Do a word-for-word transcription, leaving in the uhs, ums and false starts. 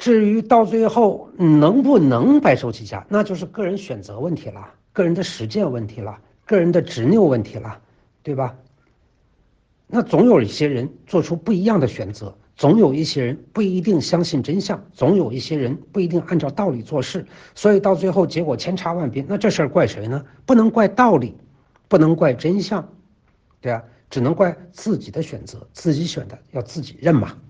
至于到最后能不能白手起家，那就是个人选择问题了，个人的实践问题了，个人的执拗问题了，对吧？那总有一些人做出不一样的选择，总有一些人不一定相信真相，总有一些人不一定按照道理做事，所以到最后结果千差万别。那这事儿怪谁呢？不能怪道理，不能怪真相，对啊，只能怪自己的选择，自己选的要自己认嘛。